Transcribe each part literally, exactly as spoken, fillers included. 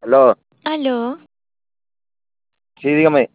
Aló, Aló, sí, dígame.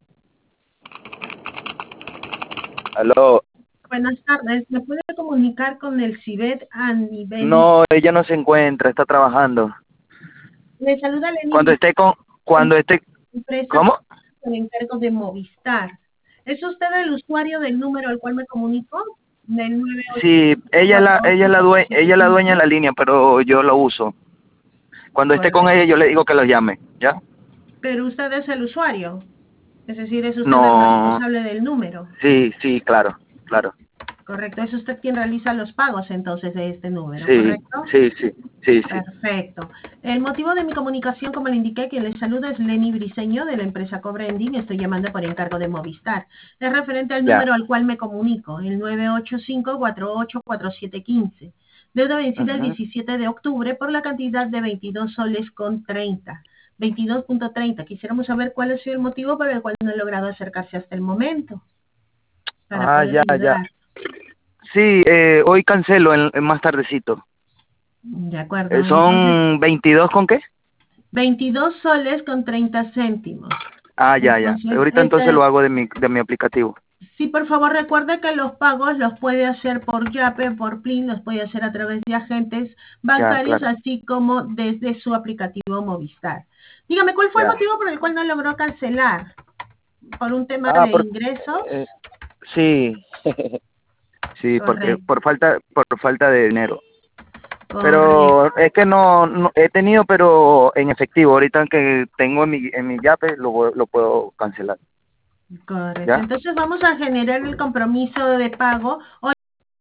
Aló, Buenas tardes, ¿me puede comunicar con el CIBET a nivel? no, ella no se encuentra, está trabajando. Le saluda Lenny Cuando esté con, Briceño, cuando esté, empresa ¿cómo? con encargo de Movistar. ¿Es usted el usuario del número al cual me comunico? Del nueve ocho Sí, ella es la, cuatro ella ocho es la cuatro due, siete ella es la dueña de quince. la línea, pero yo lo uso. Cuando esté con Correcto. ella, yo le digo que los llame, ¿ya? Pero usted es el usuario, es decir, es usted el No, responsable del número. sí, sí, claro, claro. Correcto, es usted quien realiza los pagos entonces de este número, Sí, ¿correcto? sí, sí, sí, sí, Perfecto. El motivo de mi comunicación, como le indiqué, quien les saluda es Lenny Briceño de la empresa Cobrending. Estoy llamando por encargo de Movistar. Es referente al ya. número al cual me comunico, el nueve ocho cinco cuatro ocho cuatro siete uno cinco. Deuda vencida el Ujú. diecisiete de octubre por la cantidad de veintidós soles con treinta. veintidós punto treinta. Quisiéramos saber cuál ha sido el motivo por el cual no ha logrado acercarse hasta el momento para Ah, poder ya, ya. ayudar. Sí, eh, hoy cancelo en, en más tardecito. De acuerdo. Eh, Entonces, ¿son veintidós con qué? veintidós soles con treinta céntimos. Ah, ya, ya. Entonces, Ahorita entonces lo este, hago de mi, de mi aplicativo. sí, por favor, recuerde que los pagos los puede hacer por Yape, por Plin, los puede hacer a través de agentes Ya, bancarios, claro. así como desde su aplicativo Movistar. Dígame, ¿cuál fue el Ya. motivo por el cual no logró cancelar? ¿Por un tema Ah, de por, ingresos? eh, sí, sí, porque Correcto, por falta, por falta de dinero. correcto, Pero es que no, no he tenido, pero en efectivo. Ahorita que tengo en mi, en mi Yape, lo, voy- lo puedo cancelar. correcto. ¿Ya? Entonces vamos a generar el compromiso de pago hoy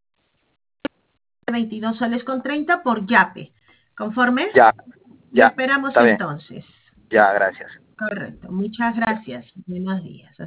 de veintidós soles con treinta por Yape. ¿Conformes? Ya, Le ya. esperamos Está bien. entonces. Ya, gracias. Correcto. Muchas Ya. gracias. Buenos días.